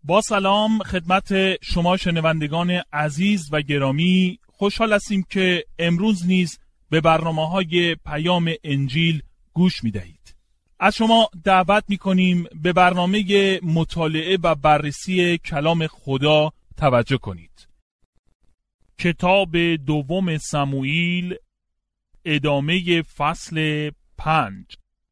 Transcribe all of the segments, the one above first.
با سلام خدمت شما شنوندگان عزیز و گرامی، خوشحال هستیم که امروز نیز به برنامه‌های پیام انجیل گوش می‌دهید. از شما دعوت می‌کنیم به برنامه مطالعه و بررسی کلام خدا توجه کنید. کتاب دوم سموئیل، ادامه فصل 5.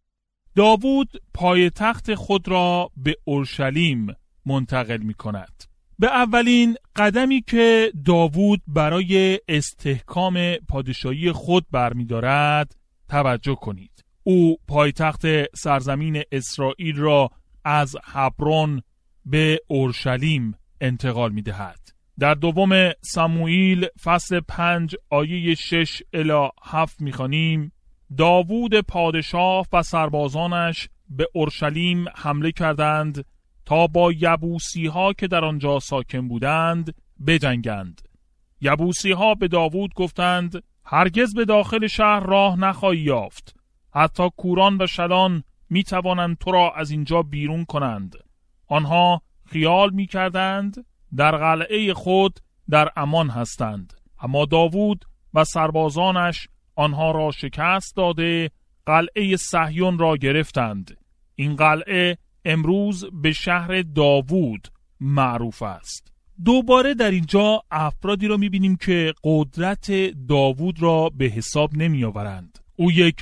داوود پایتخت خود را به اورشلیم منتقل می کند. به اولین قدمی که داوود برای استحکام پادشاهی خود برمی دارد توجه کنید. او پایتخت سرزمین اسرائیل را از هبرون به اورشلیم انتقال می دهد. در دوم سموئیل فصل 5 آیه 6 الی 7 می خوانیم: داوود پادشاه و سربازانش به اورشلیم حمله کردند تا با یبوسی ها که در آنجا ساکن بودند بجنگند. یبوسی ها به داوود گفتند: هرگز به داخل شهر راه نخواهی یافت. حتی کوران و شلان می توانند تو را از اینجا بیرون کنند. آنها خیال می کردند در قلعه خود در امان هستند، اما داوود و سربازانش آنها را شکست داده قلعه صهیون را گرفتند. این قلعه امروز به شهر داوود معروف است. دوباره در اینجا افرادی را می‌بینیم که قدرت داوود را به حساب نمی‌آورند. او یک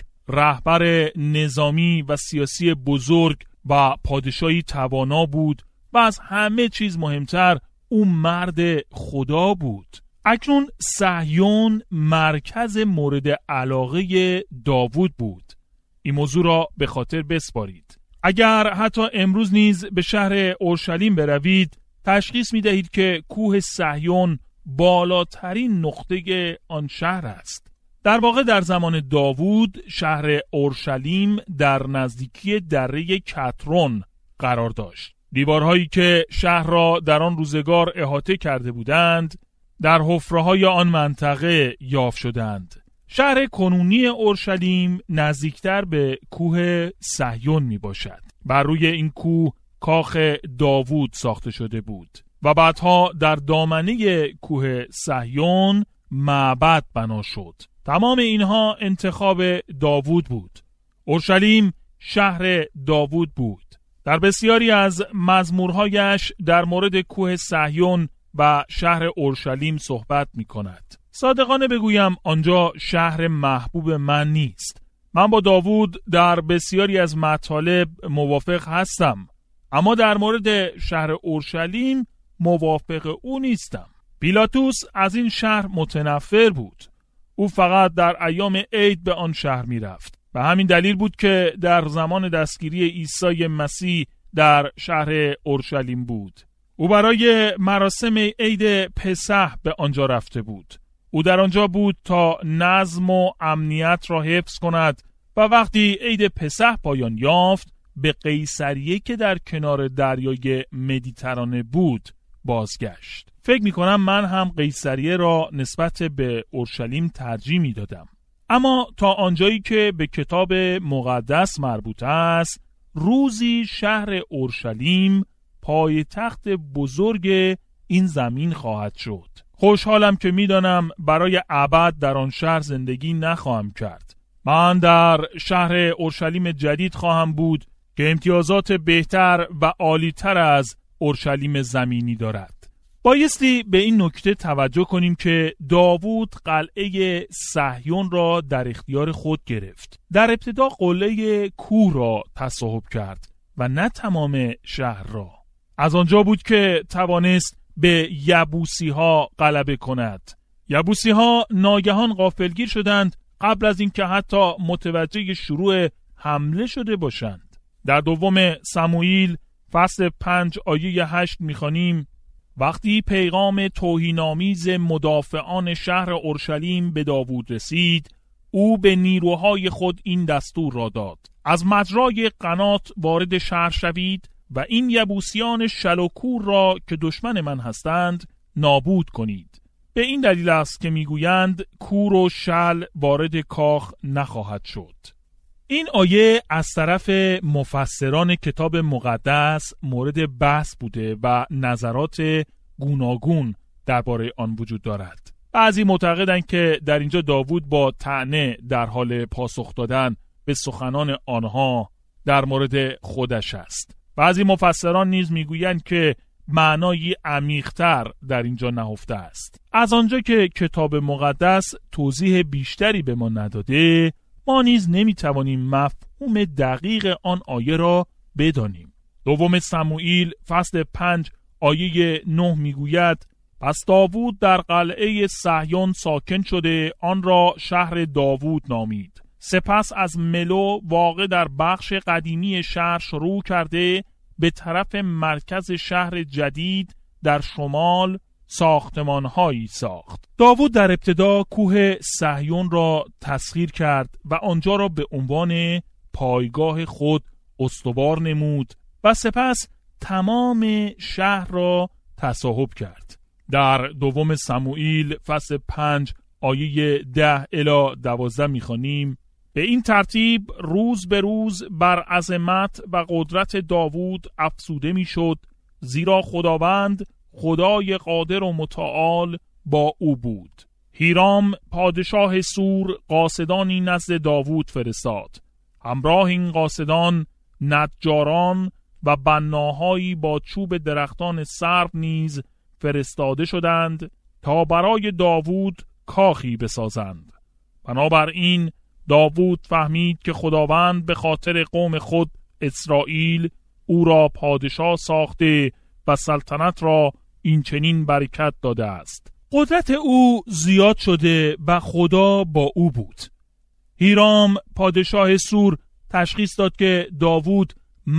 رهبر نظامی و سیاسی بزرگ و پادشاهی توانا بود و از همه چیز مهمتر او مرد خدا بود. اکنون صهیون مرکز مورد علاقه داوود بود. این موضوع را به خاطر بسپارید. اگر حتی امروز نیز به شهر اورشلیم بروید، تشخیص می دهید که کوه صهیون بالاترین نقطه آن شهر است. در واقع در زمان داوود شهر اورشلیم در نزدیکی دره کترون قرار داشت. دیوارهایی که شهر را در آن روزگار احاطه کرده بودند در حفره‌های آن منطقه یافت شدند. شهر کنونی اورشلیم نزدیکتر به کوه صهیون می باشد. بر روی این کوه کاخ داوود ساخته شده بود و بعدها در دامنه کوه صهیون معبد بنا شد. تمام اینها انتخاب داوود بود. اورشلیم شهر داوود بود. در بسیاری از مزمورهایش در مورد کوه صهیون و شهر اورشلیم صحبت می کند. صادقانه بگویم آنجا شهر محبوب من نیست. من با داوود در بسیاری از مطالب موافق هستم، اما در مورد شهر اورشلیم موافق او نیستم. پیلاتوس از این شهر متنفر بود. او فقط در ایام عید به آن شهر می رفت. به همین دلیل بود که در زمان دستگیری عیسی مسیح در شهر اورشلیم بود. او برای مراسم عید پسح به آنجا رفته بود. او در آنجا بود تا نظم و امنیت را حفظ کند و وقتی عید پسح پایان یافت به قیصریه که در کنار دریای مدیترانه بود بازگشت. فکر می‌کنم من هم قیصریه را نسبت به اورشلیم ترجیح می‌دادم. اما تا آنجایی که به کتاب مقدس مربوط است، روزی شهر اورشلیم پایتخت بزرگ این زمین خواهد شد. خوشحالم که میدانم برای ابد در آن شهر زندگی نخواهم کرد. من در شهر اورشلیم جدید خواهم بود که امتیازات بهتر و عالی‌تر از اورشلیم زمینی دارد. بایستی به این نکته توجه کنیم که داوود قلعه صهیون را در اختیار خود گرفت. در ابتدا قله کوه را تصاحب کرد و نه تمام شهر را. از آنجا بود که توانست به یبوسی ها غلبه کند. یبوسی ها ناگهان غافلگیر شدند قبل از اینکه حتی متوجه شروع حمله شده باشند. در دوم سموئیل فصل 5 آیه 8 می‌خوانیم: وقتی پیغام توهین‌آمیز مدافعان شهر اورشلیم به داوود رسید، او به نیروهای خود این دستور را داد: از مجرای قنات وارد شهر شوید و این یبوسیان شلوکور را که دشمن من هستند نابود کنید. به این دلیل است که میگویند کور و شل وارد کاخ نخواهد شد. این آیه از طرف مفسران کتاب مقدس مورد بحث بوده و نظرات گوناگون درباره آن وجود دارد. بعضی معتقدند که در اینجا داوود با طعنه در حال پاسخ دادن به سخنان آنها در مورد خودش است. بعضی مفسران نیز میگویند که معنایی عمیق‌تر در اینجا نهفته است. از آنجا که کتاب مقدس توضیح بیشتری به ما نداده، ما نیز نمیتوانیم مفهوم دقیق آن آیه را بدانیم. دوم سموئیل فصل 5 آیه 9 میگوید: پس داوود در قلعه صهیون ساکن شده، آن را شهر داوود نامید. سپس از ملو واقع در بخش قدیمی شهر شروع کرده به طرف مرکز شهر جدید در شمال ساختمان‌هایی ساخت. داوود در ابتدا کوه صهیون را تسخیر کرد و آنجا را به عنوان پایگاه خود استوار نمود و سپس تمام شهر را تصاحب کرد. در دوم سموئیل فصل 5 آیه 10 الی 12 می‌خوانیم: به این ترتیب روز به روز بر عظمت و قدرت داوود افزوده می‌شد، زیرا خداوند خدای قادر و متعال با او بود. هیرام پادشاه سور قاصدانی نزد داوود فرستاد. همراه این قاصدان نجاران و بناهایی با چوب درختان سرو نیز فرستاده شدند تا برای داوود کاخی بسازند. بنابراین داوود فهمید که خداوند به خاطر قوم خود اسرائیل او را پادشاه ساخته و سلطنت را این چنین برکت داده است. قدرت او زیاد شده و خدا با او بود. هیرام پادشاه سور تشخیص داد که داوود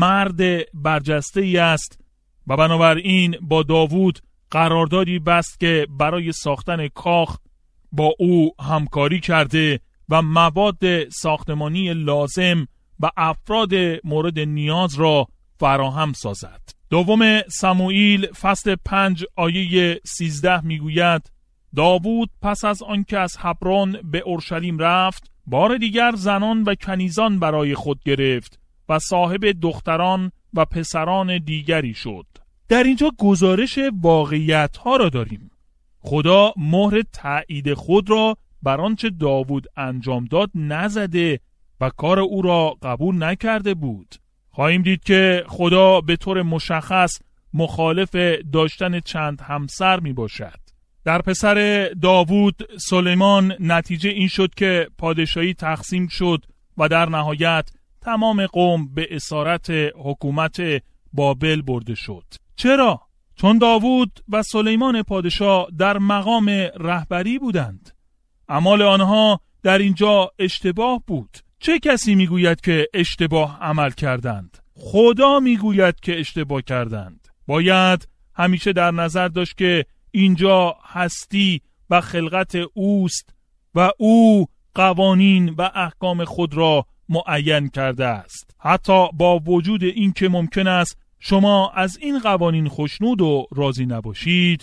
مرد برجسته‌ای است و بنابراین با داوود قراردادی بست که برای ساختن کاخ با او همکاری کرده و مواد ساختمانی لازم و افراد مورد نیاز را فراهم سازد. دوم سموئیل فصل 5 آیه 13 میگوید: داوود پس از آنکه از حبرون به اورشلیم رفت، بار دیگر زنان و کنیزان برای خود گرفت و صاحب دختران و پسران دیگری شد. در اینجا گزارش واقعیت ها را داریم. خدا مهر تایید خود را بر آنچه داوود انجام داد نزده و کار او را قبول نکرده بود. خواهیم دید که خدا به طور مشخص مخالف داشتن چند همسر می باشد. در پسر داوود سلیمان نتیجه این شد که پادشاهی تقسیم شد و در نهایت تمام قوم به اسارت حکومت بابل برده شد. چرا؟ چون داوود و سلیمان پادشاه در مقام رهبری بودند. اعمال آنها در اینجا اشتباه بود. چه کسی میگوید که اشتباه عمل کردند؟ خدا میگوید که اشتباه کردند. باید همیشه در نظر داشت که اینجا هستی و خلقت اوست و او قوانین و احکام خود را معین کرده است. حتی با وجود این که ممکن است شما از این قوانین خوشنود و راضی نباشید،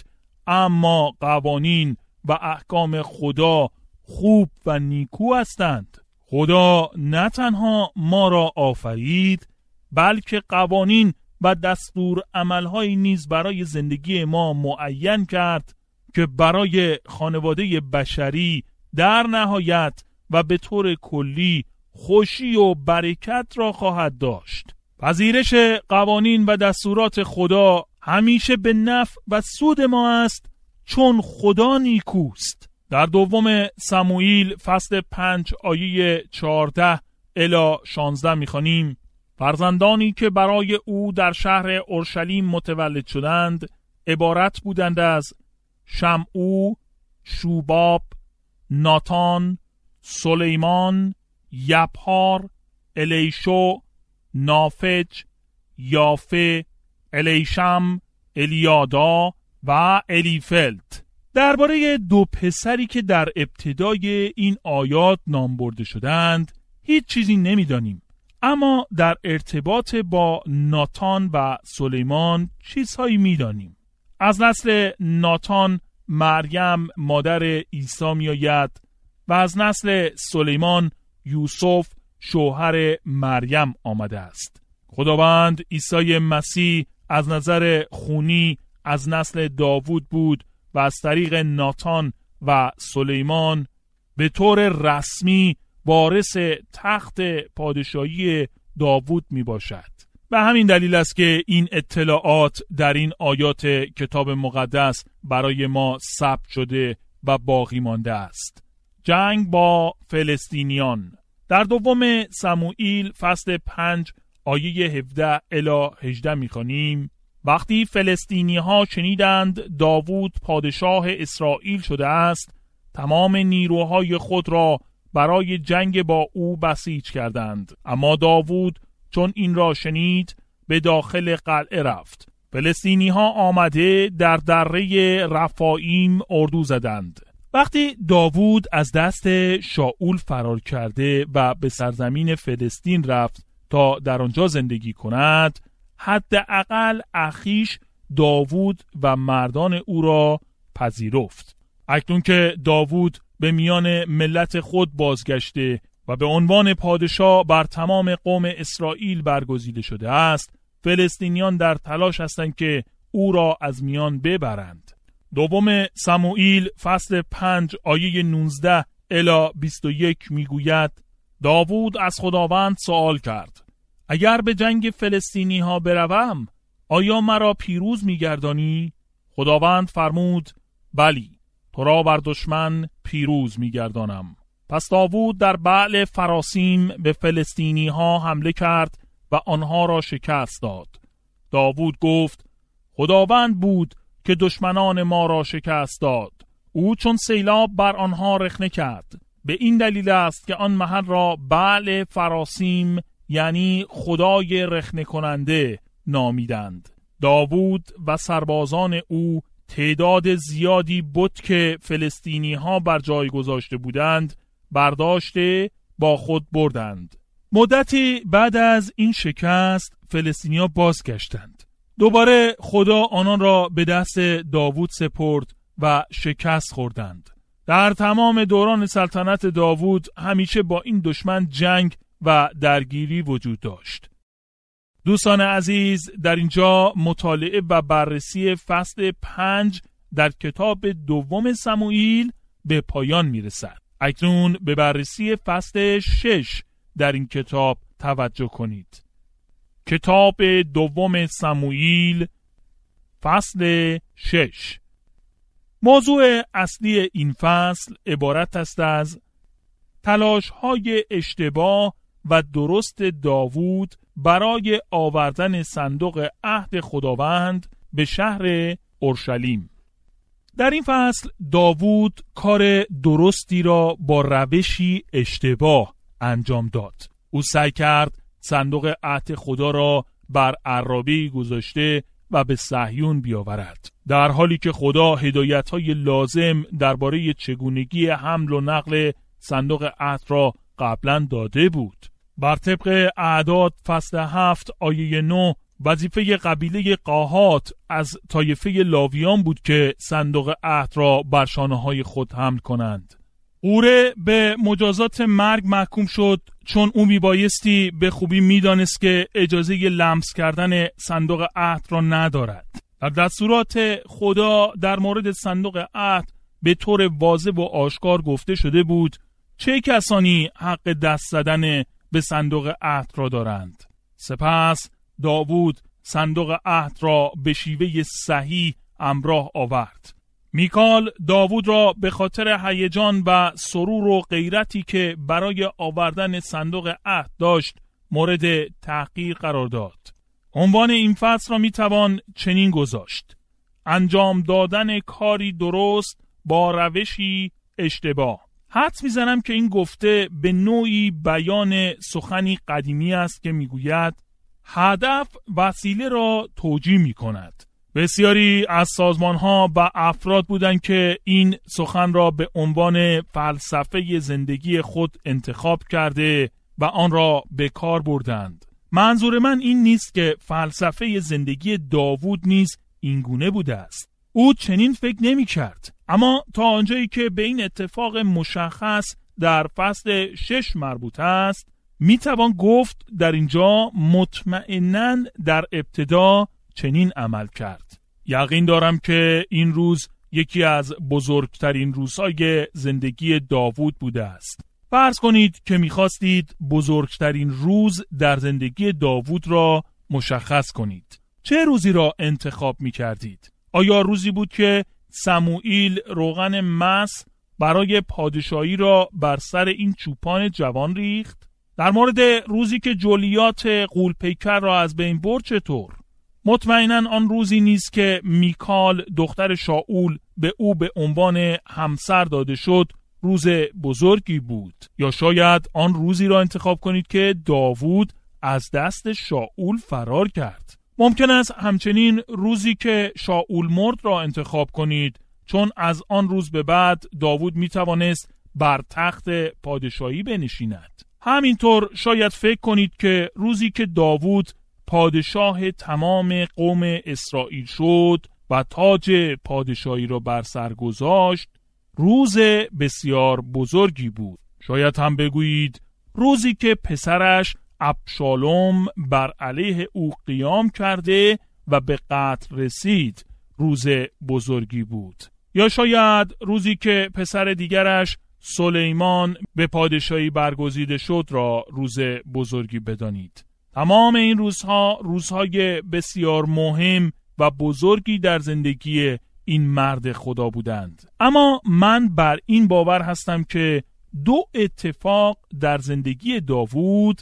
اما قوانین و احکام خدا خوب و نیکو هستند. خدا نه تنها ما را آفرید، بلکه قوانین و دستور عملهایی نیز برای زندگی ما معین کرد که برای خانواده بشری در نهایت و به طور کلی خوشی و برکت را خواهد داشت. پذیرش قوانین و دستورات خدا همیشه به نفع و سود ما است، چون خدا نیکوست. در دوم سموئیل فصل 5 آیه 14 الی 16 می‌خوانیم: فرزندانی که برای او در شهر اورشلیم متولد شدند عبارت بودند از شمعو، شوباب، ناتان، سلیمان، یبحار، الیشو، نافج، یافه، الیشم، الیادا و الیفلت. درباره دو پسری که در ابتدای این آیات نام برده شدند هیچ چیزی نمیدانیم، اما در ارتباط با ناتان و سلیمان چیزهایی میدانیم. از نسل ناتان مریم مادر عیسی میآید و از نسل سلیمان یوسف شوهر مریم آمده است. خداوند عیسی مسیح از نظر خونی از نسل داوود بود و از طریق ناتان و سلیمان به طور رسمی وارث تخت پادشاهی داوود می باشد. به همین دلیل است که این اطلاعات در این آیات کتاب مقدس برای ما ثبت شده و باقی مانده است. جنگ با فلسطینیان. در دوم سموئیل فصل 5 آیه 17 الی 18 می‌خوانیم: وقتی فلسطینی ها شنیدند داوود پادشاه اسرائیل شده است، تمام نیروهای خود را برای جنگ با او بسیج کردند. اما داوود چون این را شنید به داخل قلعه رفت. فلسطینی ها آمده در دره رفایم اردو زدند. وقتی داوود از دست شاول فرار کرده و به سرزمین فلسطین رفت تا در آنجا زندگی کند، حداقل اخیش داوود و مردان او را پذیرفت. اکنون که داوود به میان ملت خود بازگشته و به عنوان پادشاه بر تمام قوم اسرائیل برگزیده شده است، فلسطینیان در تلاش هستند که او را از میان ببرند. دوم سموئیل فصل 5 آیه 19 الی 21 میگوید: داوود از خداوند سوال کرد: اگر به جنگ فلسطینی ها بروم، آیا مرا پیروز میگردانی؟ خداوند فرمود: بلی، تو را بر دشمن پیروز میگردانم. پس داوود در بعل فراسیم به فلسطینی ها حمله کرد و آنها را شکست داد. داوود گفت: خداوند بود که دشمنان ما را شکست داد. او چون سیلاب بر آنها رخنه کرد. به این دلیل است که آن محل را بعل فراسیم یعنی خدای رخنه کننده نامیدند. داوود و سربازان او تعداد زیادی بت که فلسطینی ها بر جای گذاشته بودند برداشته با خود بردند. مدتی بعد از این شکست فلسطینی ها بازگشتند. دوباره خدا آنان را به دست داوود سپرد و شکست خوردند. در تمام دوران سلطنت داوود همیشه با این دشمن جنگ و درگیری وجود داشت. دوستان عزیز، در اینجا مطالعه و بررسی فصل 5 در کتاب دوم سموئیل به پایان میرسد. اکنون به بررسی فصل 6 در این کتاب توجه کنید. کتاب دوم سموئیل فصل 6. موضوع اصلی این فصل عبارت است از تلاش‌های اشتباه و درست داوود برای آوردن صندوق عهد خداوند به شهر اورشلیم. در این فصل داوود کار درستی را با روشی اشتباه انجام داد. او سعی کرد صندوق عهد خدا را بر عرابه‌ای گذاشته و به صهیون بیاورد، در حالی که خدا هدایت‌های لازم درباره چگونگی حمل و نقل صندوق عهد را قبلا داده بود. بر طبق اعداد فصل 7 آیه 9 وظیفه قبیله قاهات از طایفه لاویان بود که صندوق عهد را بر شانه‌های خود حمل کنند. قوره به مجازات مرگ محکوم شد چون او میبایستی به خوبی میدانست که اجازه لمس کردن صندوق عهد را ندارد. در دستورات خدا در مورد صندوق عهد به طور واضح و آشکار گفته شده بود چه کسانی حق دست زدن به صندوق عهد را دارند. سپس داوود صندوق عهد را به شیوه صحیح همراه آورد. میکال داوود را به خاطر هیجان و سرور و غیرتی که برای آوردن صندوق عهد داشت مورد تحقیر قرار داد. عنوان این فصل را میتوان چنین گذاشت: انجام دادن کاری درست با روشی اشتباه. حدس میزنم که این گفته به نوعی بیان سخنی قدیمی است که میگوید هدف وسیله را توجیه میکند. بسیاری از سازمان‌ها و افراد بودند که این سخن را به عنوان فلسفه زندگی خود انتخاب کرده و آن را به کار بردند. منظور من این نیست که فلسفه زندگی داوود نیز اینگونه بوده است. او چنین فکر نمی کرد. اما تا آنجایی که به این اتفاق مشخص در فصل 6 مربوط است، میتوان گفت در اینجا مطمئناً در ابتدا چنین عمل کرد. یقین دارم که این روز یکی از بزرگترین روزهای زندگی داوود بوده است. فرض کنید که میخواستید بزرگترین روز در زندگی داوود را مشخص کنید. چه روزی را انتخاب میکردید؟ آیا روزی بود که سموئیل روغن مس برای پادشاهی را بر سر این چوپان جوان ریخت؟ در مورد روزی که جولیات غول‌پیکر را از بین برد چطور؟ مطمئناً آن روزی نیست که میکال دختر شاول به او به عنوان همسر داده شد روز بزرگی بود. یا شاید آن روزی را انتخاب کنید که داوود از دست شاول فرار کرد. ممکن است همچنین روزی که شاول مرد را انتخاب کنید، چون از آن روز به بعد داوود می توانست بر تخت پادشاهی بنشیند. همینطور شاید فکر کنید که روزی که داوود پادشاه تمام قوم اسرائیل شد و تاج پادشاهی را بر سر گذاشت روز بسیار بزرگی بود. شاید هم بگویید روزی که پسرش ابشالوم بر علیه او قیام کرده و به قتل رسید روز بزرگی بود. یا شاید روزی که پسر دیگرش سلیمان به پادشاهی برگزیده شد را روز بزرگی بدانید. تمام این روزها روزهای بسیار مهم و بزرگی در زندگی این مرد خدا بودند. اما من بر این باور هستم که دو اتفاق در زندگی داوود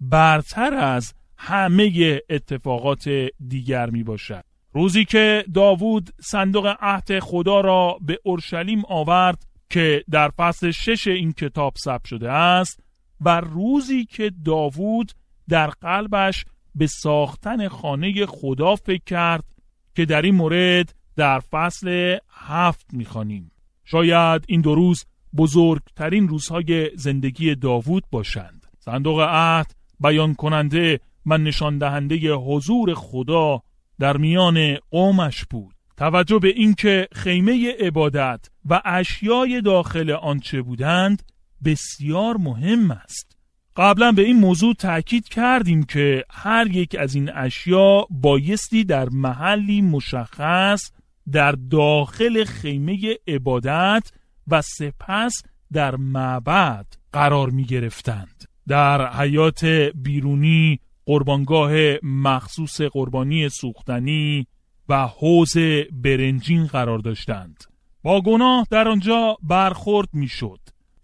برتر از همه اتفاقات دیگر می باشد. روزی که داوود صندوق عهد خدا را به اورشلیم آورد که در فصل 6 این کتاب ثبت شده است، و روزی که داوود در قلبش به ساختن خانه خدا فکر کرد که در این مورد در فصل 7 می‌خوانیم. شاید این دو روز بزرگترین روزهای زندگی داوود باشند. صندوق عهد بیان کننده و نشان دهنده حضور خدا در میان قومش بود. توجه به اینکه خیمه عبادت و اشیای داخل آن چه بودند بسیار مهم است. قبلا به این موضوع تأکید کردیم که هر یک از این اشیا بایستی در محلی مشخص در داخل خیمه عبادت و سپس در معبد قرار می گرفتند. در حیات بیرونی قربانگاه مخصوص قربانی سوختنی و حوض برنجین قرار داشتند. با گناه در آنجا برخورد می شد.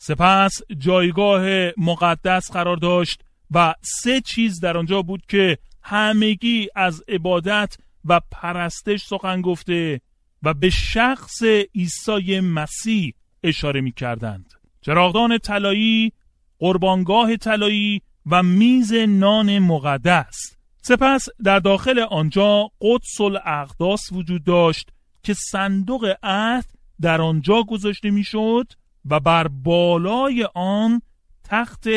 سپس جایگاه مقدس قرار داشت و 3 چیز در آنجا بود که همگی از عبادت و پرستش سخن گفته و به شخص عیسی مسیح اشاره می کردند: چراغدان طلایی، قربانگاه طلایی و میز نان مقدس. سپس در داخل آنجا قدس الاقداس وجود داشت که صندوق عهد در آنجا گذاشته می شد و بر بالای آن تخت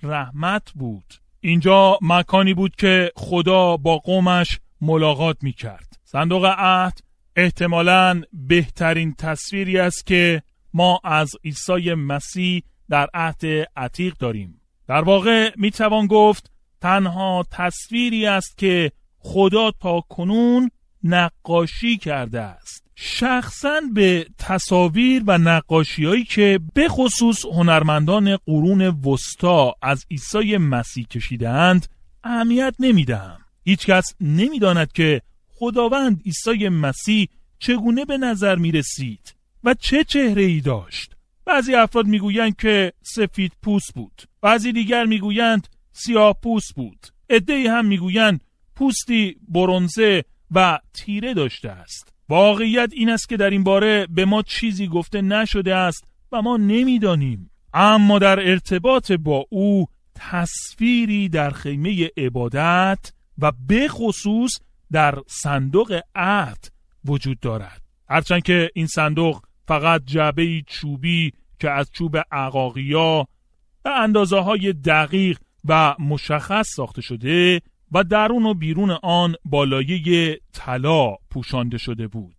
رحمت بود. اینجا مکانی بود که خدا با قومش ملاقات می کرد. صندوق عهد احتمالاً بهترین تصویری است که ما از عیسی مسیح در عهد عتیق داریم. در واقع می توان گفت تنها تصویری است که خدا تا کنون نقاشی کرده است. شخصاً به تصاویر و نقاشی‌هایی که به خصوص هنرمندان قرون وسطا از عیسی مسیح کشیدند اهمیت نمیدهم. هیچ کس نمیداند که خداوند عیسی مسیح چگونه به نظر می رسید و چه چهره‌ای داشت. بعضی افراد میگویند که سفید پوست بود، بعضی دیگر میگویند سیاه پوست بود، عده‌ای هم میگویند پوستی برنزه و تیره داشته است. واقعیت این است که در این باره به ما چیزی گفته نشده است و ما نمیدانیم. اما در ارتباط با او تصویری در خیمه عبادت و به خصوص در صندوق عهد وجود دارد. هرچند که این صندوق فقط جعبه‌ای چوبی که از چوب عقاقیا و اندازه‌های دقیق و مشخص ساخته شده و درون و بیرون آن با لایه طلا پوشانده شده بود.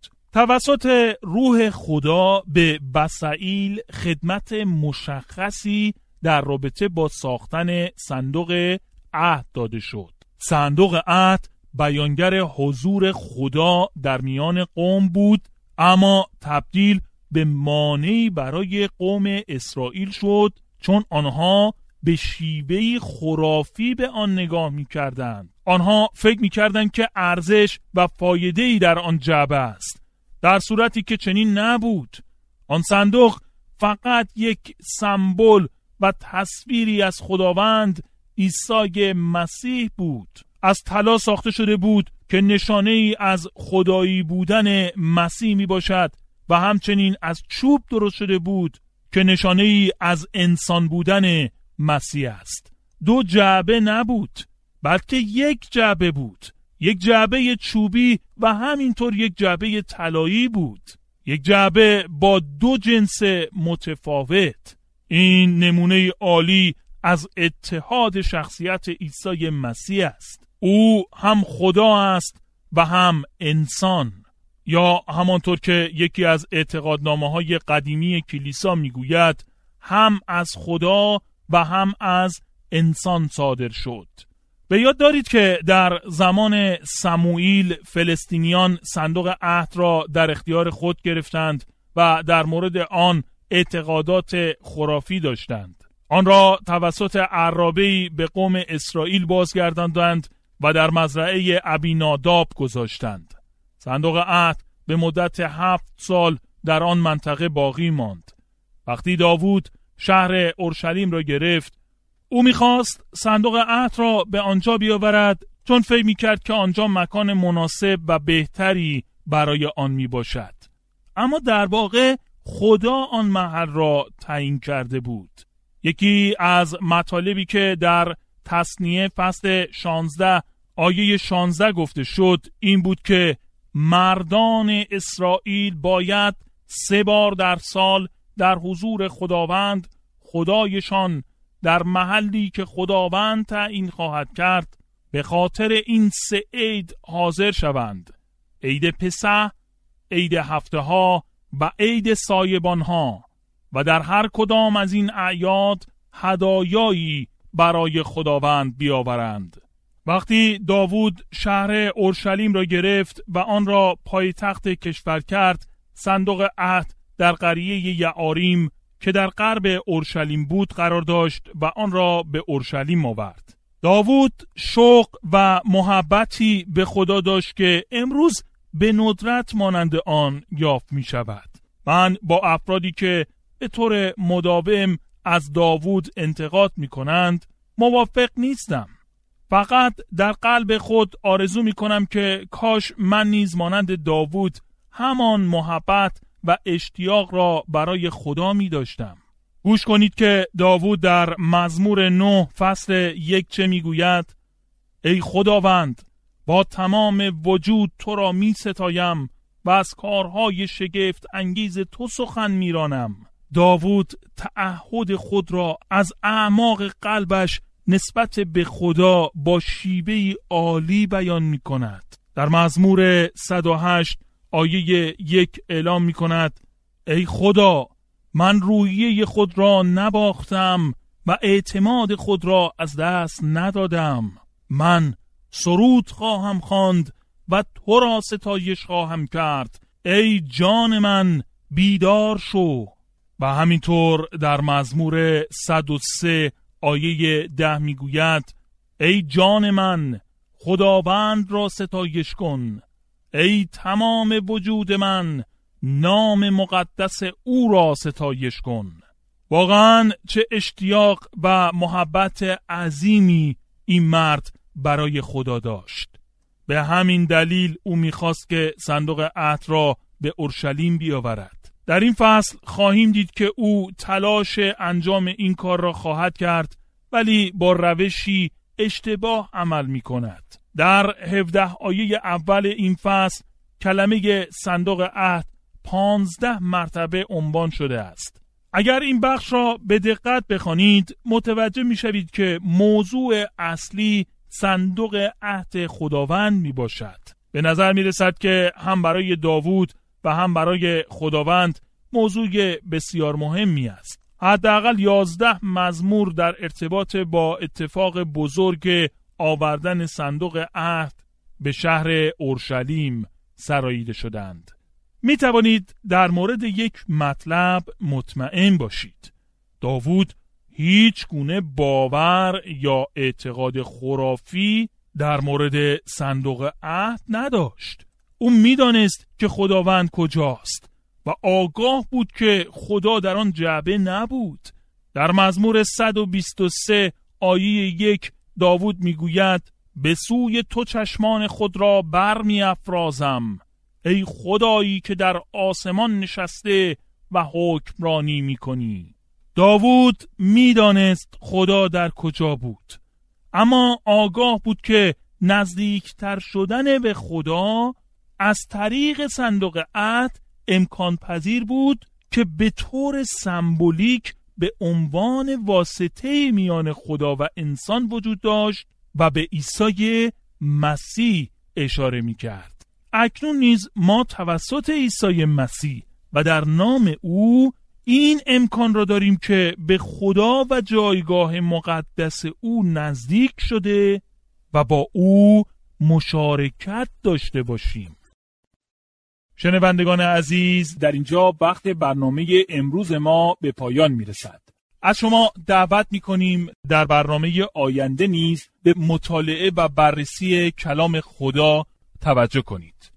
توسط روح خدا به بصائیل خدمت مشخصی در رابطه با ساختن صندوق عهد داده شد. صندوق عهد بیانگر حضور خدا در میان قوم بود، اما تبدیل به مانعی برای قوم اسرائیل شد، چون آنها به شیوهی خرافی به آن نگاه می‌کردند. آنها فکر می‌کردند که ارزش و فایده‌ای در آن جعبه است، در صورتی که چنین نبود. آن صندوق فقط یک سمبل و تصویری از خداوند عیسی مسیح بود. از طلا ساخته شده بود که نشانه‌ای از خدایی بودن مسیح می باشد و همچنین از چوب درست شده بود که نشانه‌ای از انسان بودن مسیح است. دو جعبه نبود، بلکه یک جعبه بود، یک جعبه چوبی و همینطور یک جعبه طلایی بود، یک جعبه با دو جنس متفاوت. این نمونه عالی از اتحاد شخصیت عیسی مسیح است. او هم خدا است و هم انسان، یا همانطور که یکی از اعتقادنامه‌های قدیمی کلیسا میگوید، هم از خدا و هم از انسان صادر شد. به یاد دارید که در زمان سموئیل فلسطینیان صندوق عهد را در اختیار خود گرفتند و در مورد آن اعتقادات خرافی داشتند. آن را توسط عرابه‌ای به قوم اسرائیل بازگرداندند و در مزرعه ابیناداب گذاشتند. صندوق عهد به مدت 7 سال در آن منطقه باقی ماند. وقتی داوود شهر اورشلیم را گرفت، او می‌خواست صندوق عهد را به آنجا بیاورد، چون فکر می‌کرد که آنجا مکان مناسب و بهتری برای آن میباشد. اما در واقع خدا آن محل را تعیین کرده بود. یکی از مطالبی که در تثنیه فصل 16 آیه 16 گفته شد این بود که مردان اسرائیل باید 3 بار در سال در حضور خداوند خدایشان در محلی که خداوند تعیین خواهد کرد به خاطر این 3 عید حاضر شوند: عید پسح، عید هفته ها و عید سایبان ها، و در هر کدام از این اعیاد هدایایی برای خداوند بیاورند. وقتی داوود شهر اورشلیم را گرفت و آن را پایتخت کشور کرد، صندوق عهد در قریه یعاریم که در غرب اورشلیم بود قرار داشت و آن را به اورشلیم آورد. داوود شوق و محبتی به خدا داشت که امروز به ندرت مانند آن یافت می شود. من با افرادی که به طور مداوم از داوود انتقاد می کنند موافق نیستم. فقط در قلب خود آرزو می کنم که کاش من نیز مانند داوود همان محبت و اشتیاق را برای خدا می داشتم. گوش کنید که داوود در مزمور 9 فصل 1 چه می گوید: ای خداوند، با تمام وجود تو را می ستایم و از کارهای شگفت انگیز تو سخن می رانم. داوود تعهد خود را از اعماق قلبش نسبت به خدا با شیوهی عالی بیان می کند. در مزمور 108 آیه 1 اعلام می کند: ای خدا، من روحیه خود را نباختم و اعتماد خود را از دست ندادم. من سرود خواهم خواند و تو را ستایش خواهم کرد. ای جان من بیدار شو. و همینطور در مزمور 103 آیه 10 میگوید: ای جان من خداوند را ستایش کن. ای تمام وجود من نام مقدس او را ستایش کن. واقعا چه اشتیاق و محبت عظیمی این مرد برای خدا داشت. به همین دلیل او میخواست که صندوق عهد را به اورشلیم بیاورد. در این فصل خواهیم دید که او تلاش انجام این کار را خواهد کرد، ولی با روشی اشتباه عمل می کند. در 17 آیه اول این فصل کلمه صندوق عهد 15 مرتبه عنوان شده است. اگر این بخش را به دقت بخوانید متوجه می شوید که موضوع اصلی صندوق عهد خداوند می باشد. به نظر می رسد که هم برای داوود و هم برای خداوند موضوع بسیار مهمی است. حداقل 11 مزمور در ارتباط با اتفاق بزرگ آوردن صندوق عهد به شهر اورشلیم سراییده شدند. می توانید در مورد یک مطلب مطمئن باشید. داوود هیچ گونه باور یا اعتقاد خرافی در مورد صندوق عهد نداشت. او میدانست که خداوند کجاست و آگاه بود که خدا در آن جعبه نبود. در مزمور 123 آیه 1 داوود میگوید: به سوی تو چشمان خود را برمی افرازم، ای خدایی که در آسمان نشسته و حکمرانی میکنی. داوود میدانست خدا در کجا بود، اما آگاه بود که نزدیکتر شدن به خدا از طریق صندوق عهد امکان پذیر بود که به طور سمبولیک به عنوان واسطه میان خدا و انسان وجود داشت و به عیسی مسیح اشاره می کرد. اکنون نیز ما توسط عیسی مسیح و در نام او این امکان را داریم که به خدا و جایگاه مقدس او نزدیک شده و با او مشارکت داشته باشیم. شنوندگان عزیز، در اینجا وقت برنامه امروز ما به پایان میرسد. از شما دعوت میکنیم در برنامه آینده نیز به مطالعه و بررسی کلام خدا توجه کنید.